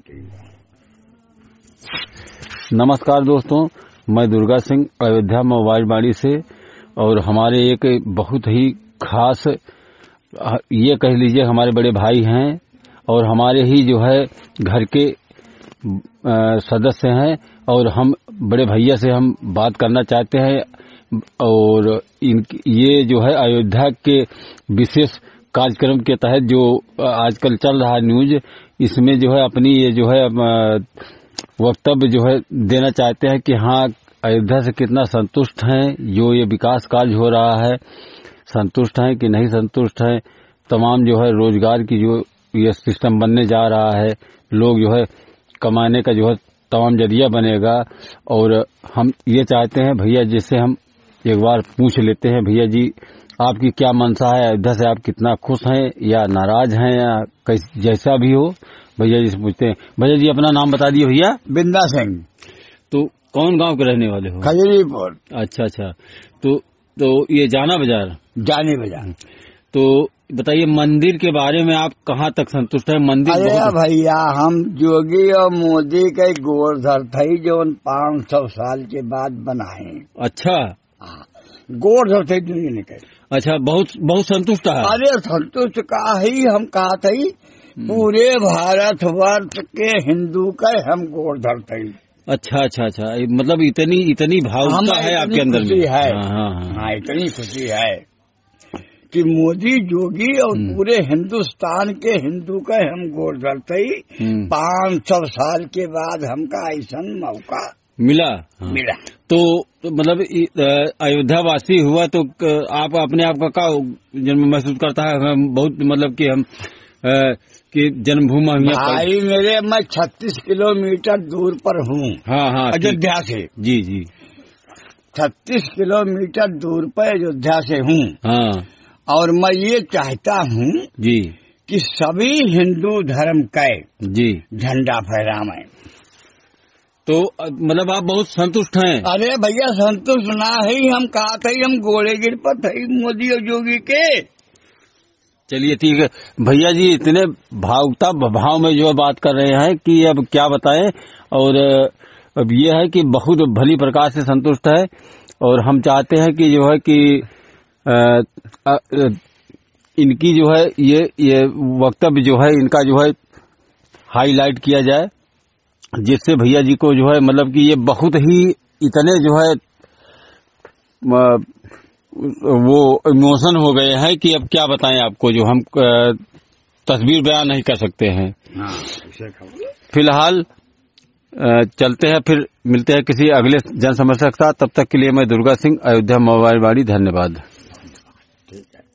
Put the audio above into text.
नमस्कार दोस्तों, मैं दुर्गा सिंह अयोध्या मोबाइल बाड़ी से, और हमारे एक बहुत ही खास, ये कह लीजिए हमारे बड़े भाई हैं और हमारे ही जो है घर के सदस्य हैं, और हम बड़े भैया से हम बात करना चाहते हैं। और ये जो है अयोध्या के विशेष कार्यक्रम के तहत जो आजकल चल रहा है न्यूज, इसमें जो है अपनी ये जो है वक्तव्य जो है देना चाहते हैं कि हाँ, अयोध्या से कितना संतुष्ट हैं, जो ये विकास कार्य हो रहा है, संतुष्ट हैं कि नहीं संतुष्ट हैं। तमाम जो है रोजगार की जो ये सिस्टम बनने जा रहा है, लोग जो है कमाने का जो है तमाम जरिया बनेगा। और हम ये चाहते हैं भैया जिससे हम एक बार पूछ लेते हैं, भैया जी आपकी क्या मंशा है, अयोध्या से आप कितना खुश हैं या नाराज हैं या जैसा भी हो, भैया जी से पूछते हैं। भैया जी अपना नाम बता दिए भैया। बिंदा सिंह। तो कौन गांव के रहने वाले हो? खजूरीपुर। अच्छा। तो ये जाना बाजार। जाने बाजार। तो बताइए मंदिर के बारे में आप कहाँ तक संतुष्ट है? मंदिर अरे भैया, हम जोगी और मोदी के गोवर्धन थे जो 500 साल के बाद बनाए। अच्छा, गोवर्धन थे दुनिया के। अच्छा, बहुत संतुष्ट है। अरे संतुष्ट का ही हम कहा थे, पूरे भारत वर्ष के हिंदू का हम गोवर्धन थे। अच्छा, मतलब इतनी भावुकता है आपके अंदर में। हाँ, इतनी खुशी है कि मोदी जोगी और पूरे हिंदुस्तान के हिंदू का हम गोवर्धन थे। 500 साल के बाद हमका ऐसा मौका मिला। तो मतलब अयोध्या वासी हुआ तो आप अपने आप का जन्म महसूस करता है? बहुत मतलब कि हम कि जन्मभूमि भाई मेरे, मैं 36 किलोमीटर दूर पर हूँ। हाँ, अयोध्या से। जी 36 किलोमीटर दूर पर अयोध्या से हूँ। हाँ, और मैं ये चाहता हूँ जी कि सभी हिंदू धर्म का जी झंडा फहराएं। तो मतलब आप बहुत संतुष्ट हैं? अरे भैया संतुष्ट ना ही हम कहा थे, हम गोड़े गिर पर थे मोदी और योगी के। चलिए ठीक है भैया जी, इतने भावुकता भाव में जो बात कर रहे हैं कि अब क्या बताएं। और अब ये है कि बहुत भली प्रकार से संतुष्ट है, और हम चाहते हैं कि जो है कि इनकी जो है ये वक्तव्य जो है इनका जो है हाईलाइट किया जाए, जिससे भैया जी को जो है मतलब कि ये बहुत ही इतने जो है वो इमोशन हो गए हैं कि अब क्या बताएं आपको, जो हम तस्वीर बयान नहीं कर सकते हैं। फिलहाल चलते हैं, फिर मिलते हैं किसी अगले जन समस्या के साथ। तब तक के लिए मैं दुर्गा सिंह, अयोध्या मोबाइल बाड़ी। धन्यवाद।